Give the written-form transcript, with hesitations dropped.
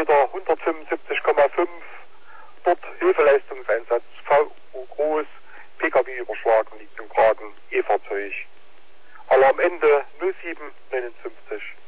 Kilometer 175,5, dort Hilfeleistungseinsatz, VU groß, PKW überschlagen, liegt im Gragen, E-Fahrzeug. Alarmende 0759.